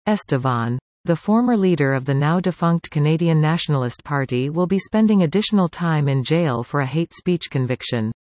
Estevan, the former leader of the now-defunct Canadian Nationalist Party, will be spending additional time in jail for a hate speech conviction.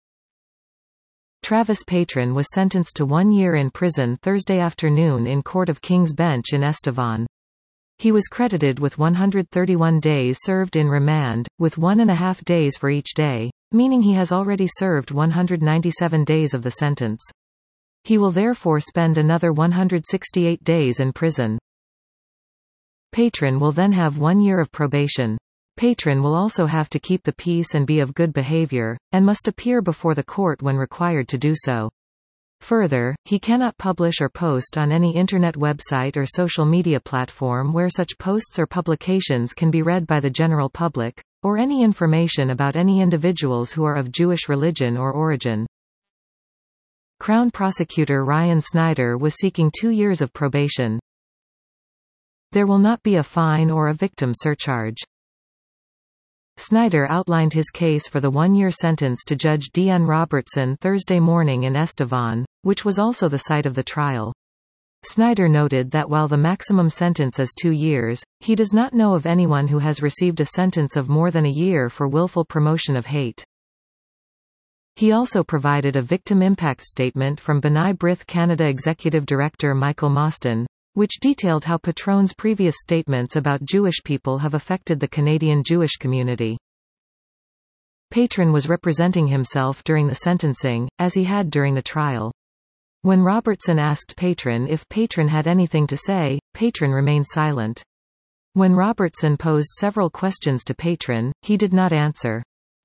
Travis Patron was sentenced to 1 year in prison Thursday afternoon in Court of King's Bench in Estevan. He was credited with 131 days served in remand, with 1.5 days for each day, meaning he has already served 197 days of the sentence. He will therefore spend another 168 days in prison. Patron will then have 1 year of probation. Patron will also have to keep the peace and be of good behavior, and must appear before the court when required to do so. Further, he cannot publish or post on any internet website or social media platform where such posts or publications can be read by the general public, or any information about any individuals who are of Jewish religion or origin. Crown Prosecutor Ryan Snyder was seeking 2 years of probation. There will not be a fine or a victim surcharge. Snyder outlined his case for the 1-year sentence to Judge D. N. Robertson Thursday morning in Estevan, which was also the site of the trial. Snyder noted that while the maximum sentence is 2 years, he does not know of anyone who has received a sentence of more than a year for willful promotion of hate. He also provided a victim impact statement from B'nai B'rith Canada Executive Director Michael Mostyn, which detailed how Patron's previous statements about Jewish people have affected the Canadian Jewish community. Patron was representing himself during the sentencing, as he had during the trial. When Robertson asked Patron if Patron had anything to say, Patron remained silent. When Robertson posed several questions to Patron, he did not answer.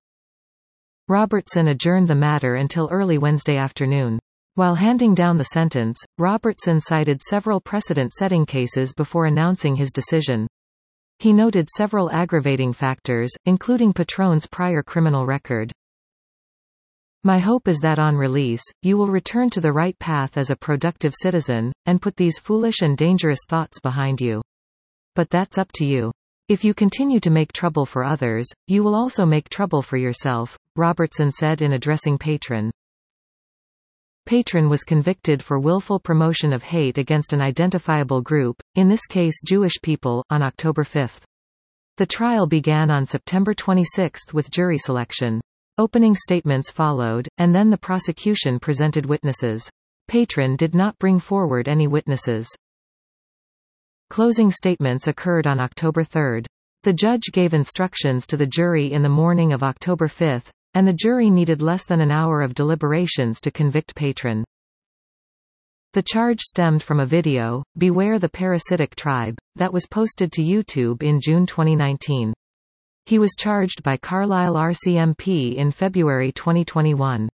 Robertson adjourned the matter until early Wednesday afternoon. While handing down the sentence, Robertson cited several precedent-setting cases before announcing his decision. He noted several aggravating factors, including Patron's prior criminal record. My hope is that on release, you will return to the right path as a productive citizen, and put these foolish and dangerous thoughts behind you. But that's up to you. If you continue to make trouble for others, you will also make trouble for yourself, Robertson said in addressing Patron. Patron was convicted for willful promotion of hate against an identifiable group, in this case Jewish people, on October 5. The trial began on September 26 with jury selection. Opening statements followed, and then the prosecution presented witnesses. Patron did not bring forward any witnesses. Closing statements occurred on October 3. The judge gave instructions to the jury in the morning of October 5, and the jury needed less than an hour of deliberations to convict Patron. The charge stemmed from a video, Beware the Parasitic Tribe, that was posted to YouTube in June 2019. He was charged by Carlisle RCMP in February 2021.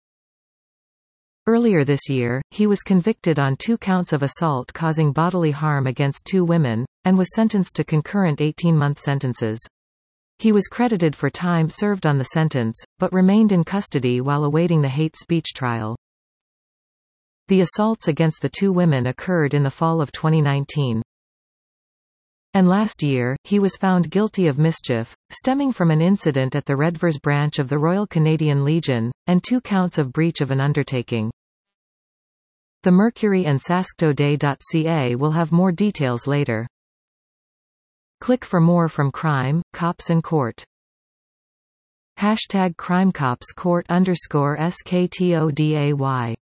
Earlier this year, he was convicted on 2 counts of assault causing bodily harm against 2 women, and was sentenced to concurrent 18-month sentences. He was credited for time served on the sentence, but remained in custody while awaiting the hate speech trial. The assaults against the 2 women occurred in the fall of 2019. And last year, he was found guilty of mischief, stemming from an incident at the Redvers branch of the Royal Canadian Legion, and 2 counts of breach of an undertaking. The Mercury and SaskToday.ca will have more details later. Click for more from Crime, Cops and Court. #CrimeCopsCourt_SKTODAY